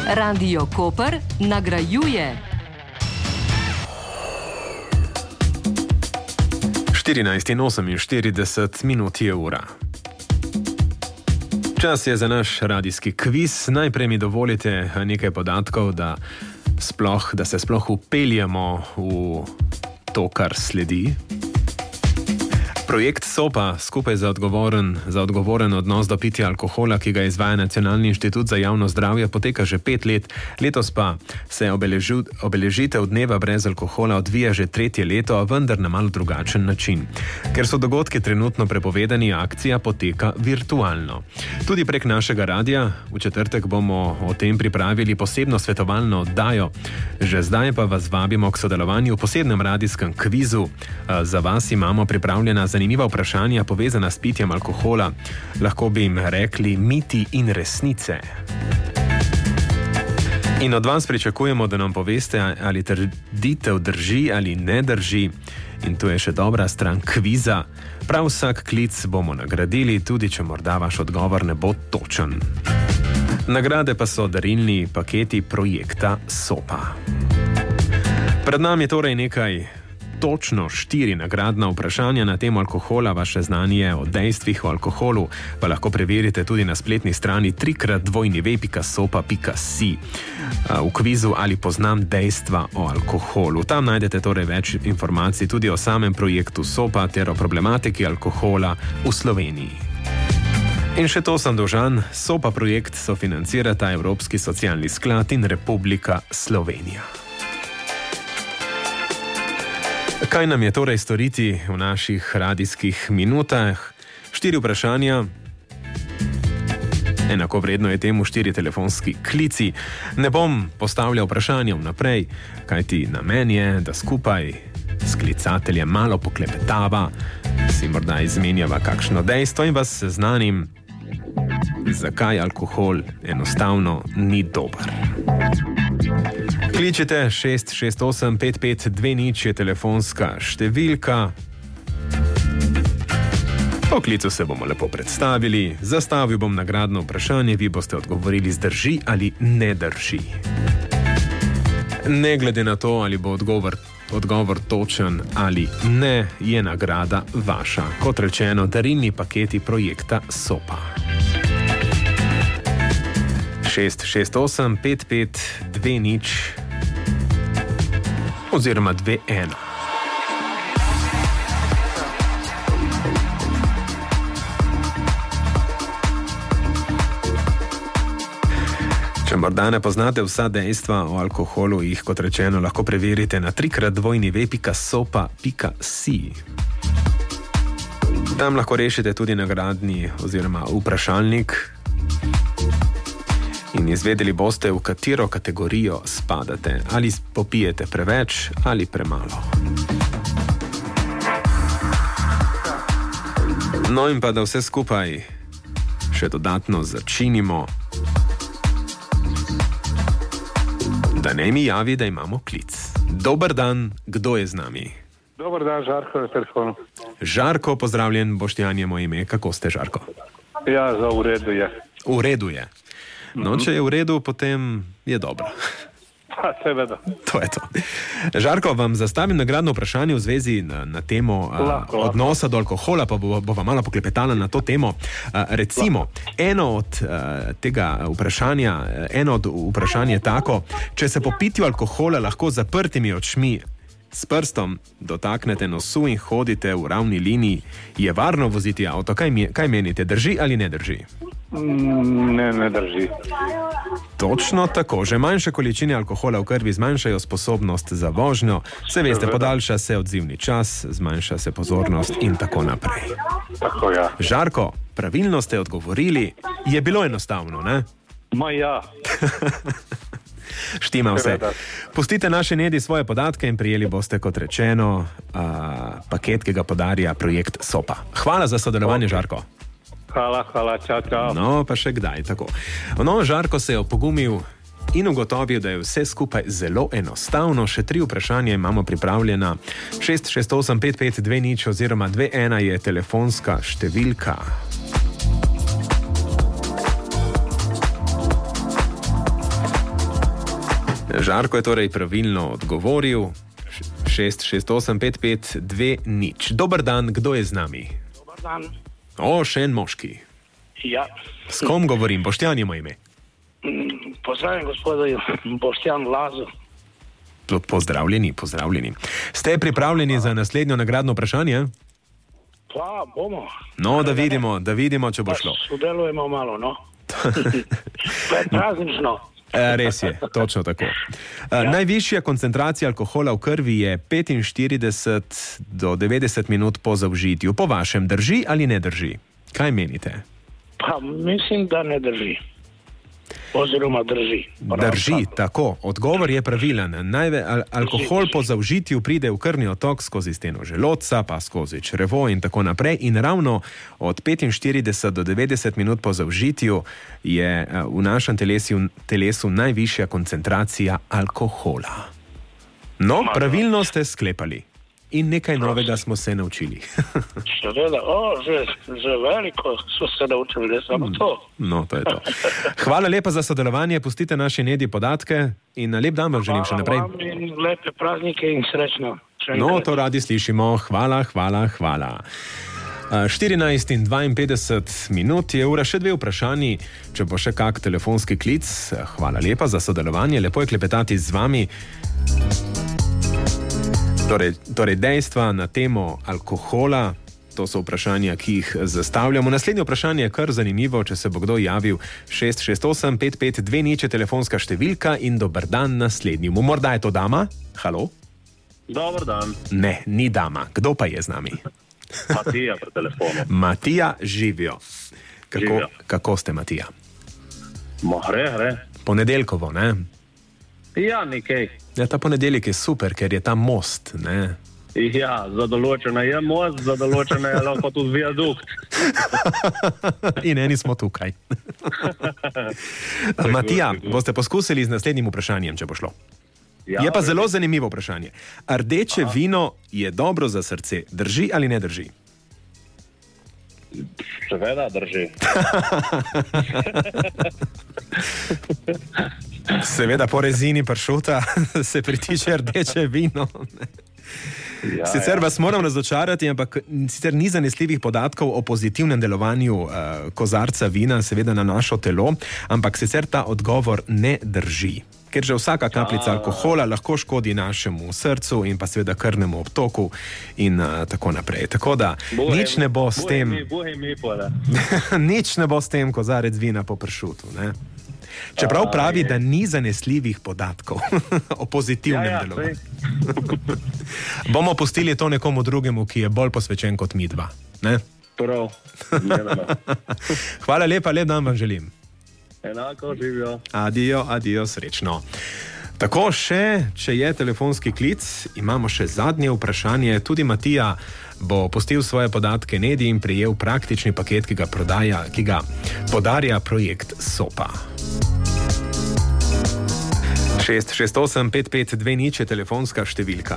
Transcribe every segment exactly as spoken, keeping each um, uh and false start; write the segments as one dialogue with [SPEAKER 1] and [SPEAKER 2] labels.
[SPEAKER 1] Radio Koper nagrajuje.
[SPEAKER 2] štirinajst in oseminštirideset minut je ura. Čas je za naš radijski kviz. Najprej mi dovolite nekaj podatkov, da, sploh, da se sploh upeljemo v to, kar sledi. Projekt SOPA, skupaj za odgovoren, za odgovoren odnos do pitja alkohola, ki ga izvaja Nacionalni inštitut za javno zdravje, poteka že pet let. Letos pa se obeležu, obeležitev dneva brez alkohola odvija že tretje leto, vendar na malo drugačen način. Ker so dogodki trenutno prepovedani, akcija poteka virtualno. Tudi prek našega radia. V četrtek bomo o tem pripravili posebno svetovalno oddajo. Že zdaj pa vas vabimo k sodelovanju v posebnem radijskem kvizu. Za vas imamo pripravljena zanimiva vprašanja povezana s pitjem alkohola. Lahko bi jim rekli miti in resnice. In od vas pričakujemo, da nam poveste, ali trditev drži ali ne drži. In tu je še dobra stran kviza. Prav vsak klic bomo nagradili, tudi če morda vaš odgovor ne bo točen. Nagrade pa so darilni paketi projekta SOPA. Pred nami je torej nekaj točno štiri nagradna vprašanja na temo alkohola. Vaše znanje o dejstvih o alkoholu pa lahko preverite tudi na spletni strani trikrat dvojni ve pika sopa pika si v kvizu Ali poznam dejstva o alkoholu. Tam najdete torej več informacij tudi o samem projektu SOPA ter o problematiki alkohola v Sloveniji. In še to sem dolžan, SOPA projekt sofinancirata Evropski socialni sklad in Republika Slovenija. Kaj nam je torej storiti v naših radijskih minutah? Štiri vprašanja, enako vredno je temu štiri telefonski klici. Ne bom postavljal vprašanja vnaprej, kajti namen je, da skupaj s klicateljem malo poklepetava, si morda izmenjava kakšno dejstvo in vas seznanim, zakaj alkohol enostavno ni dober. Kličite šest šest osem pet pet dve nič je telefonska številka. Po klicu se bomo lepo predstavili, zastavil bom nagradno vprašanje, vi boste odgovorili zdrži ali ne drži. Ne glede na to, ali bo odgovor, odgovor točen ali ne, je nagrada vaša. Kot rečeno, darilni paketi projekta SOPA. šest šest osem pet pet dve nič oziroma dve ena. Če morda ne poznate vsa dejstva o alkoholu, jih kot rečeno lahko preverite na trikrat dvojni ve pika sopa pika si. Tam lahko rešite tudi nagradni oziroma vprašalnik in izvedeli boste, v katero kategorijo spadate. Ali popijete preveč ali premalo. No in pa da vse skupaj še dodatno začinimo, da ne mi javi, da imamo klic. Dober dan, kdo je z nami?
[SPEAKER 3] Dober dan, Žarko je telefon.
[SPEAKER 2] Žarko, pozdravljen, Boštjan je moje ime. Kako ste, Žarko?
[SPEAKER 3] Ja, za v redu je.
[SPEAKER 2] V redu je. No, če je v redu, potem je dobro.
[SPEAKER 3] Pa, seveda.
[SPEAKER 2] To je to. Žarko, vam zastavim nagradno vprašanje v zvezi na, na temo
[SPEAKER 3] lahko,
[SPEAKER 2] uh, odnosa lahko. do alkohola, pa bo, bova malo poklepetala na to temo. Uh, recimo, lahko. eno od uh, tega vprašanja, eno od vprašanj je tako, če se po pitju alkohola lahko zaprtimi očmi s prstom dotaknete nosu in hodite v ravni liniji, je varno voziti avto? Kaj, mi, kaj menite, drži ali ne drži?
[SPEAKER 3] Ne, ne drži.
[SPEAKER 2] Točno tako. Že manjše količine alkohola v krvi zmanjšajo sposobnost za vožnjo, se veste, podaljša se odzivni čas, zmanjša se pozornost in tako naprej.
[SPEAKER 3] Tako, ja.
[SPEAKER 2] Žarko, pravilno ste odgovorili. Je bilo enostavno, ne?
[SPEAKER 3] Ma ja.
[SPEAKER 2] Štima vse. Pustite naše Nedi svoje podatke in prijeli boste, kot rečeno, uh, paket, ki ga podarja projekt SOPA. Hvala za sodelovanje, okay. Žarko.
[SPEAKER 3] Hvala, hvala, čau, čau.
[SPEAKER 2] No, pa še kdaj tako. No, Žarko se je opogumil in ugotovil, da je vse skupaj zelo enostavno. Še tri vprašanja imamo pripravljena. šest šest osem pet pet dve nič oziroma dve ena je telefonska številka. Žarko je torej pravilno odgovoril. šest šest osem pet pet dve nič. Dober dan, kdo je z nami?
[SPEAKER 4] Dobar dan.
[SPEAKER 2] O, še en moški.
[SPEAKER 4] Ja.
[SPEAKER 2] S kom govorim? Boštjan je moje ime.
[SPEAKER 4] Pozdravljam gospoda Boštjan Lazo.
[SPEAKER 2] Pozdravljeni, pozdravljeni. Ste pripravljeni za naslednjo nagradno vprašanje?
[SPEAKER 4] Pa bomo.
[SPEAKER 2] No, da vidimo, da vidimo, če bo šlo.
[SPEAKER 4] Sodelujemo malo, no. Praznično.
[SPEAKER 2] E, res je, točno tako. E, ja. Najvišja koncentracija alkohola v krvi je petinštirideset do devetdeset minut po zaužitju. Po vašem drži ali ne drži? Kaj menite?
[SPEAKER 4] Pa mislim, da ne drži. Oziroma drži. Prav,
[SPEAKER 2] drži, tako. tako. Odgovor je pravilen. Najve, al, alkohol po zaužitju pride v krvni otok skozi steno želodca, pa skozi črevo in tako naprej. In ravno od petinštirideset do devetdeset minut po zaužitju je v našem telesu, telesu najvišja koncentracija alkohola. No, pravilno ste sklepali. In nekaj novega smo se naučili.
[SPEAKER 4] Seveda, o, že, že veliko so se naučili, ne samo to.
[SPEAKER 2] No, to je to. Hvala lepa za sodelovanje, pustite naši Nedi podatke in lep dan vam želim še naprej.
[SPEAKER 4] Hvala vam in lepe praznike in srečno.
[SPEAKER 2] No, to radi slišimo. Hvala, hvala, hvala. štirinajst in dvainpetdeset minut je ura, še dve vprašanji, če bo še kak telefonski klic. Hvala lepa za sodelovanje, lepo je klepetati z vami. Torej, torej dejstva na temo alkohola, to so vprašanja, ki jih zastavljamo. Naslednje vprašanje je kar zanimivo, če se bo kdo javil. šest šest osem pet pet dve nič je telefonska številka in dober dan naslednjemu. Morda je to dama? Halo?
[SPEAKER 5] Dobar dan.
[SPEAKER 2] Ne, ni dama. Kdo pa je z nami?
[SPEAKER 5] Matija pri telefonu.
[SPEAKER 2] Matija, živijo. Kako,
[SPEAKER 5] živijo.
[SPEAKER 2] Kako ste, Matija?
[SPEAKER 5] Mo, hre, hre.
[SPEAKER 2] Ponedeljkovo, ne?
[SPEAKER 5] Ja, nekaj.
[SPEAKER 2] Ja, ta ponedeljek je super, ker je ta most, ne?
[SPEAKER 5] Ja, za določene je most, za določene je lahko tudi viadukt.
[SPEAKER 2] In eni smo tukaj. Matija, boste poskusili z naslednjim vprašanjem, če bo šlo.
[SPEAKER 5] Ja,
[SPEAKER 2] je pa zelo zanimivo vprašanje. Rdeče Aha. vino je dobro za srce. Drži ali ne drži?
[SPEAKER 5] Seveda drži.
[SPEAKER 2] Seveda po rezini pršuta se pritiče rdeče vino. Ja, sicer ja. vas moram razočarati, ampak sicer ni zanesljivih podatkov o pozitivnem delovanju uh, kozarca vina, seveda na našo telo, ampak sicer ta odgovor ne drži. Ker že vsaka kapljica alkohola lahko škodi našemu srcu in pa seveda krvnemu obtoku in uh, tako naprej. Tako da bohem, nič ne bo s tem.
[SPEAKER 5] Bohem, bohem,
[SPEAKER 2] nič ne bo s tem kozarec vina po pršutu, ne? Čeprav pravi, da ni zanesljivih podatkov o pozitivnem ja, ja, delovanju. Bomo pustili to nekomu drugemu, ki je bolj posvečen kot mi dva. Ne?
[SPEAKER 5] Prav.
[SPEAKER 2] Hvala lepa, lep dan vam želim.
[SPEAKER 5] Enako živijo.
[SPEAKER 2] Adijo, adijo, srečno. Tako še, če je telefonski klic, imamo še zadnje vprašanje. Tudi Matija bo postil svoje podatke Nedi in prijel praktični paket, ki ga prodaja, ki ga podarja projekt Sopa. šest šest osem pet pet dve nič je telefonska številka.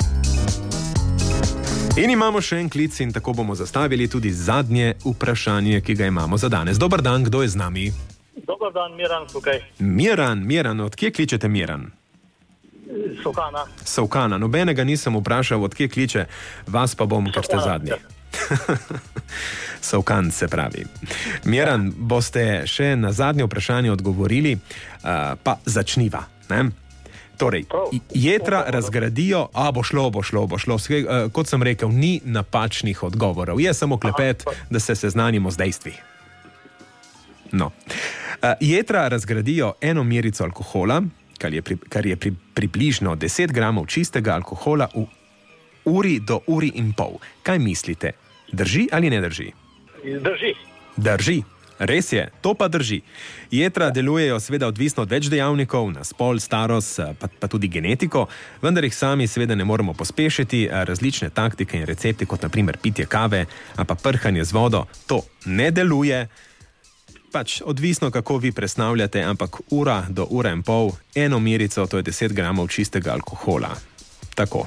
[SPEAKER 2] In imamo še en klic in tako bomo zastavili tudi zadnje vprašanje, ki ga imamo za danes. Dobar dan, kdo je z nami?
[SPEAKER 6] Dobar dan, Miran tukaj.
[SPEAKER 2] Miran, Miran, odkje kličete Miran?
[SPEAKER 6] Sovkana.
[SPEAKER 2] Sovkana, nobenega nisem vprašal, odkje kliče, vas pa bom, ker ste zadnji. Sovkan se pravi. Miran, boste še na zadnje vprašanje odgovorili, uh, pa začniva. Ne? Torej, jetra razgradijo, a bo šlo, bo šlo, bo šlo. Sve, uh, kot sem rekel, ni napačnih odgovorov. Je samo klepet, da se seznanimo z dejstvi. No. Uh, jetra razgradijo eno merico alkohola, kar je, pri, kar je pri, približno deset gramov čistega alkohola v uri do uri in pol. Kaj mislite? Drži ali ne drži?
[SPEAKER 6] Drži.
[SPEAKER 2] Drži. Res je, to pa drži. Jetra delujejo seveda odvisno od več dejavnikov, na spol, starost, pa, pa tudi genetiko, vendar jih sami seveda ne moremo pospešiti. Različne taktike in recepti, kot naprimer pitje kave, a pa prhanje z vodo, to ne deluje. Pač odvisno, kako vi presnavljate, ampak ura do ura in pol, eno merico, to je deset gramov čistega alkohola. Tako.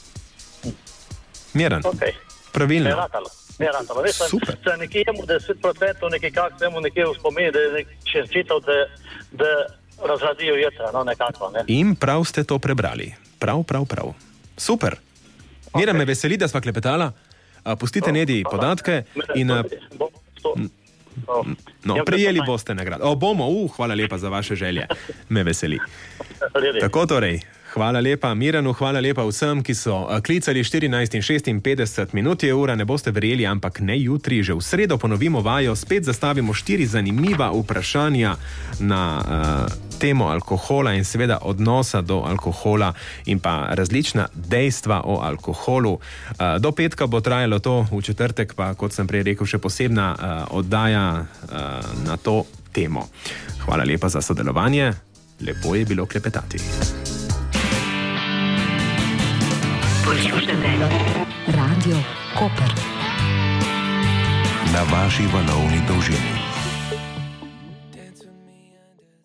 [SPEAKER 2] Miran.
[SPEAKER 6] Okay.
[SPEAKER 2] Pravilno.
[SPEAKER 6] Ne ratalo. Ne ratalo. Res sem, se nekje imamo deset procentov, nekaj kak se mu nekje v spomeni, da je nek, še čital, da, da razradijo jetra, no nekako. Ne?
[SPEAKER 2] In prav ste to prebrali. Prav, prav, prav. Super. Miran, me veseli, da sva klepetala. A, pustite
[SPEAKER 6] No,
[SPEAKER 2] Nedi
[SPEAKER 6] hvala.
[SPEAKER 2] podatke in a,
[SPEAKER 6] Bom to- to-
[SPEAKER 2] no,
[SPEAKER 6] Ja,
[SPEAKER 2] prejeli
[SPEAKER 6] fajn.
[SPEAKER 2] boste nagrado. O, bomo, uh, hvala lepa za vaše želje. Me veseli.
[SPEAKER 6] Redi.
[SPEAKER 2] Tako torej, hvala lepa Miranu, hvala lepa vsem, ki so a, klicali štirinajst in šestinpetdeset minut je ura, ne boste verjeli, ampak ne jutri, že v sredo ponovimo vajo, spet zastavimo štiri zanimiva vprašanja na uh, temo alkohola in seveda odnosa do alkohola in pa različna dejstva o alkoholu. Uh, do petka bo trajalo to, v četrtek pa, kot sem prej rekel, še posebna uh, oddaja uh, na to temo. Hvala lepa za sodelovanje, lepo je bilo klepetati.
[SPEAKER 1] Poslušate Radio Koper.
[SPEAKER 7] Na vaši valovni dolžini.